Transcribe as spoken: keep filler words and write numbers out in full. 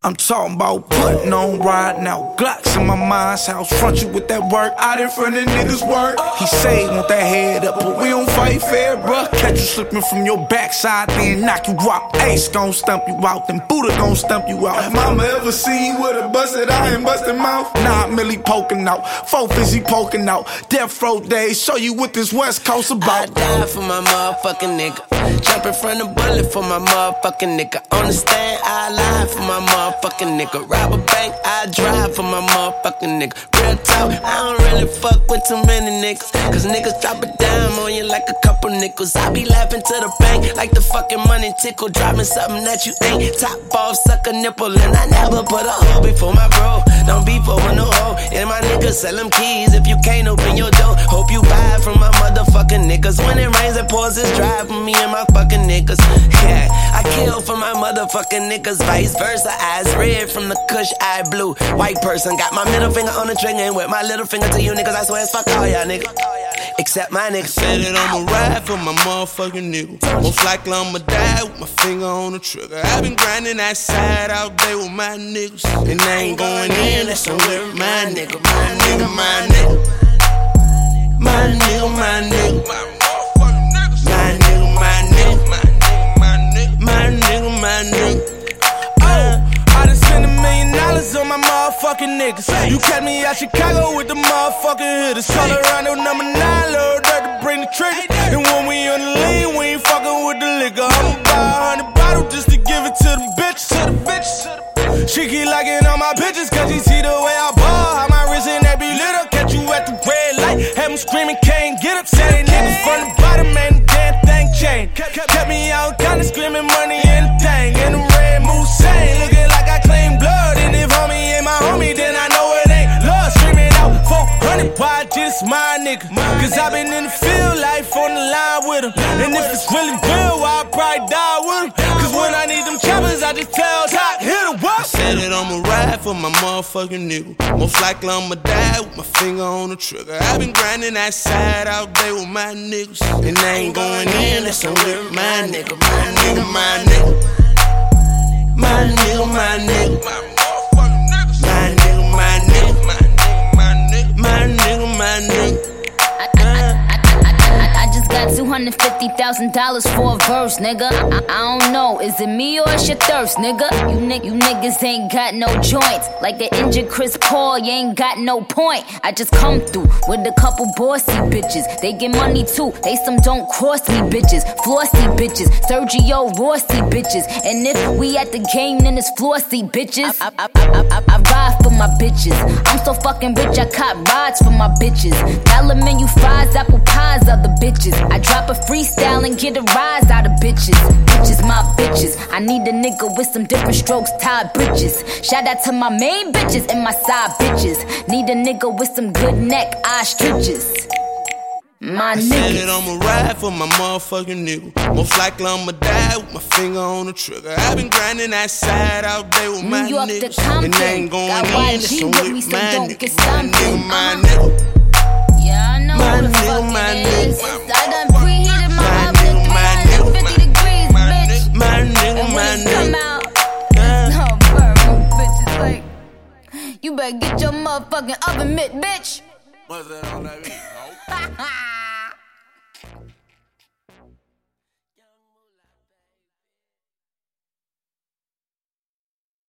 I'm talking about putting on riding out Glocks in my mind's house. Front you with that work out in front of niggas' work. He say want that head up, but we don't fight fair, bruh. Catch you slipping from your backside, then knock you out. Ace gon' stump you out, then Buddha gon' stump you out. Have mama ever seen you with a busted eye and busted mouth? Nah, Millie poking out, four fizzy poking out. Death row days, show you what this West Coast about. I die for my motherfucking nigga. Jump in front of bullet for my motherfucking nigga. On the stand, I lie for my motherfucking Motherfucking nigga, rob a bank, I drive for my motherfucking nigga. Real talk, I don't really fuck with too many niggas, cause niggas drop a dime on you like a couple nickels. I be laughing to the bank like the fucking money tickle, dropping something that you ain't. Top off, suck a nipple, and I never put a hoe before my bro. Don't be for no hoe, and my niggas sell them keys if you can't open your door. Hope you buy from my motherfucking niggas. When it rains and pours, it's dry for me and my fucking niggas. Yeah, I kill for my motherfucking niggas, vice versa. Eyes red from the kush, eye blue. White person got my middle finger on the trigger and with my little finger to you niggas. I swear it's fuck all y'all niggas, except my niggas. Said that I'ma ride for my motherfucking nigga. Most likely I'ma die with my finger on the trigger. I been grinding that side out there with my niggas, and I ain't going in, that's on with my nigga. My nigga, my nigga. My nigga, my nigga. My nigga, my nigga. My nigga, my nigga. I done spent a million dollars on my motherfucking niggas. You catch me out Chicago with the motherfucking hitters. Call around on number nine, Lord, dirt to bring the trigger. And when we on the lean, we ain't fucking with the liquor. I'ma buy a hundred bottles just to give it to the bitch, to the bitch. She keep liking all my bitches, cause she see the way I ball. How my wrist and that be lit up. Catch you at the red light, have them screaming, can't get up. Say niggas from the bottom, man, the damn thing changed. Kept me out, kinda screaming money and the thing. And the red moose saying, looking like I claim blood. And if homie ain't my homie, then I know it ain't love. Screaming out four hundred, why just my nigga? Cause I been in the field, life on the line with him. And if it's really real, well, I probably die with him. Cause when I need them choppers, I just tell Top, hit a what? Said that I'ma ride for my motherfucking nigga. Most likely I'ma die with my finger on the trigger. I been grinding that side out there with my niggas, and I ain't going in, that's on with my nigga. My nigga, my nigga. My nigga, my nigga. My nigga, my nigga. My nigga, my nigga. I just got two hundred fifty thousand dollars for a verse, nigga. I, I don't know, is it me or it's your thirst, nigga? You, ni- you niggas ain't got no joints. Like an injured Chris Paul, you ain't got no point. I just come through with a couple bossy bitches. They get money too, they some don't cross me bitches. Flossy bitches, Sergio Rossi bitches. And if we at the game, then it's flossy bitches. I, I, I, I, I, I ride for my bitches. I'm so fucking rich, I cop rides for my bitches. Dollar menu fries, apple pies, other bitches. I drop a freestyle and get a rise out of bitches. Bitches, my bitches. I need a nigga with some different strokes, tied britches. Shout out to my main bitches and my side bitches. Need a nigga with some good neck, eye stretches. My niggas. Said that I'ma ride for my motherfucking nigga. Most likely I'ma die with my finger on the trigger. I been grinding that side out there with my niggas, and I ain't going in, that's on with my nigga. My nigga, my nigga. Yeah, I know my who the nigga, fuck my it nigga. is. I done preheated my My oven nigga, my three hundred fifty degrees, bitch. My nigga, And my when it come nigga. out, no, burn, bitches like, you better get your motherfucking oven mitt, bitch. What's that on that beat?